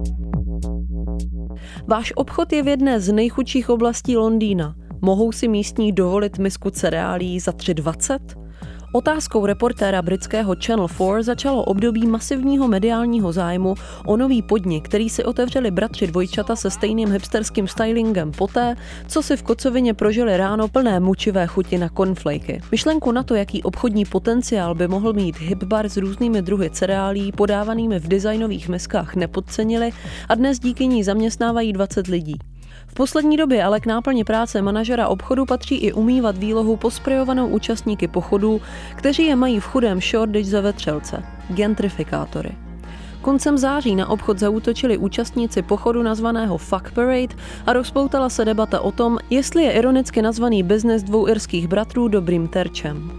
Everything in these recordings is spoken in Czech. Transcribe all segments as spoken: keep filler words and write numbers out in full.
Váš obchod je v jedné z nejchudších oblastí Londýna. Mohou si místní dovolit misku cereálií za tři dvacet? Otázkou reportéra britského Channel čtyři začalo období masivního mediálního zájmu o nový podnik, který si otevřeli bratři dvojčata se stejným hipsterským stylingem poté, co si v kocovině prožili ráno plné mučivé chuti na cornflakey. Myšlenku na to, jaký obchodní potenciál by mohl mít hipbar s různými druhy cereálií podávanými v designových miskách, nepodcenili a dnes díky ní zaměstnávají dvacet lidí. V poslední době ale k náplni práce manažera obchodu patří i umývat výlohu posprejovanou účastníky pochodů, kteří je mají v chudém Shoreditch za vetřelce, gentrifikátory. Koncem září na obchod zaútočili účastníci pochodu nazvaného Fuck Parade a rozpoutala se debata o tom, jestli je ironicky nazvaný biznes dvou irských bratrů dobrým terčem.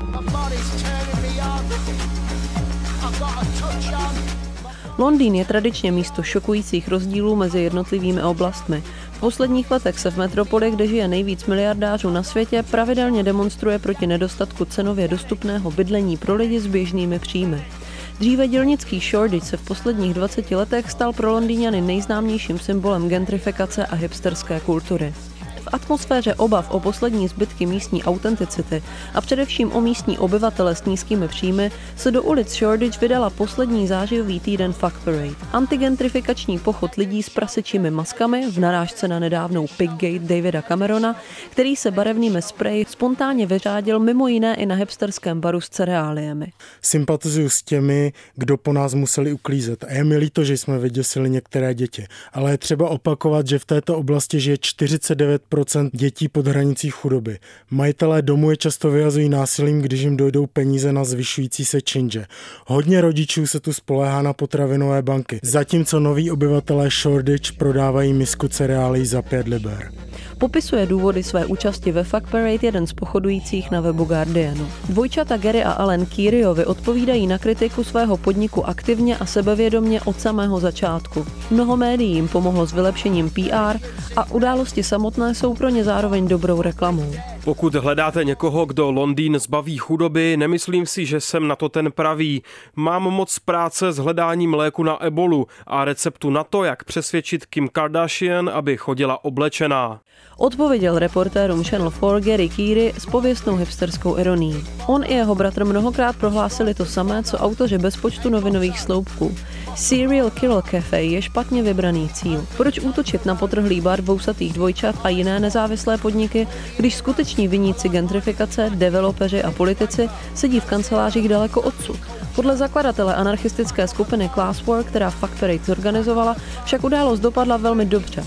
Londýn je tradičně místo šokujících rozdílů mezi jednotlivými oblastmi. V posledních letech se v metropoli, kde žije nejvíc miliardářů na světě, pravidelně demonstruje proti nedostatku cenově dostupného bydlení pro lidi s běžnými příjmy. Dříve dělnický Shoreditch se v posledních dvaceti letech stal pro Londýňany nejznámějším symbolem gentrifikace a hipsterské kultury. V atmosféře obav o poslední zbytky místní autenticity a především o místní obyvatele s nízkými příjmy se do ulic Shoreditch vydala poslední zářijový týden Fuck Parade. Antigentrifikační pochod lidí s prasečími maskami v narážce na nedávnou Piggate Davida Camerona, který se barevnými spreji spontánně vyřádil mimo jiné i na hipsterském baru s cereáliemi. Sympatizuju s těmi, kdo po nás museli uklízet. A je mi líto, že jsme vyděsili některé děti. Ale je třeba opakovat, že v této oblasti žije čtyřicet devět procent dětí pod hranicí chudoby. Majitelé domů je často vyhazují násilím, když jim dojdou peníze na zvyšující se činže. Hodně rodičů se tu spoléhá na potravinové banky, zatímco noví obyvatelé Shoreditch prodávají misku cereálií za pět liber. Popisuje důvody své účasti ve Fuck Parade jeden z pochodujících na webu Guardianu. Dvojčata Gary a Alan Kiriovi odpovídají na kritiku svého podniku aktivně a sebevědomně od samého začátku. Mnoho médií jim pomohlo s vylepšením P R a události samotné jsou pro ně zároveň dobrou reklamou. Pokud hledáte někoho, kdo Londýn zbaví chudoby, nemyslím si, že jsem na to ten pravý. Mám moc práce s hledáním léku na ebolu a receptu na to, jak přesvědčit Kim Kardashian, aby chodila oblečená. Odpověděl reportérům Channel čtyři Gary Keary s pověstnou hipsterskou ironií. On i jeho bratr mnohokrát prohlásili to samé, co autoři bezpočtu novinových sloupků. Serial Killer Cafe je špatně vybraný cíl. Proč útočit na potrhlý bar vousatých dvojčat a jiné nezávislé podniky, když skuteční viníci gentrifikace, developeři a politici sedí v kancelářích daleko odsud? Podle zakladatele anarchistické skupiny Class War, která Fuck Parade zorganizovala, však událost dopadla velmi dobře.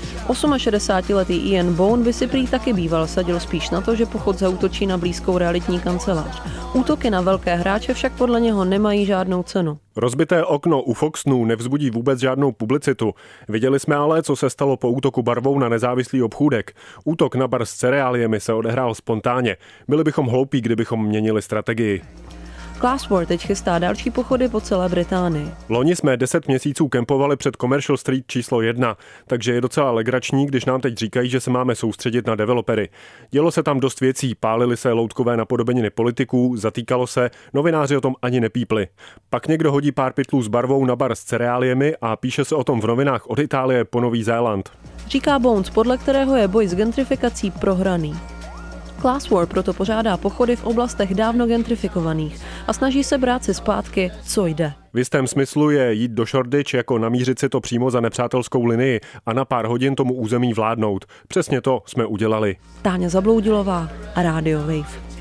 šedesátiletý Ian Bone by si prý taky býval sadil spíš na to, že pochod zaútočí na blízkou realitní kancelář. Útoky na velké hráče však podle něho nemají žádnou cenu. Rozbité okno u Foxnu nevzbudí vůbec žádnou publicitu. Viděli jsme ale, co se stalo po útoku barvou na nezávislý obchůdek. Útok na bar s cereáliemi se odehrál spontánně. Byli bychom hloupí, kdybychom měnili strategii. Class War teď chystá další pochody po celé Británii. Loni jsme deset měsíců kempovali před Commercial Street číslo jedna, takže je docela legrační, když nám teď říkají, že se máme soustředit na developery. Dělo se tam dost věcí, pálily se loutkové napodobeniny politiků, zatýkalo se, novináři o tom ani nepípli. Pak někdo hodí pár pytlů s barvou na bar s cereáliemi a píše se o tom v novinách od Itálie po Nový Zéland. Říká Bones, podle kterého je boj s gentrifikací prohraný. Class War proto pořádá pochody v oblastech dávno gentrifikovaných a snaží se brát si zpátky, co jde. V jistém smyslu je jít do Shoreditch jako namířit si to přímo za nepřátelskou linii a na pár hodin tomu území vládnout. Přesně to jsme udělali. Táňa Zabloudilová a Radio Wave.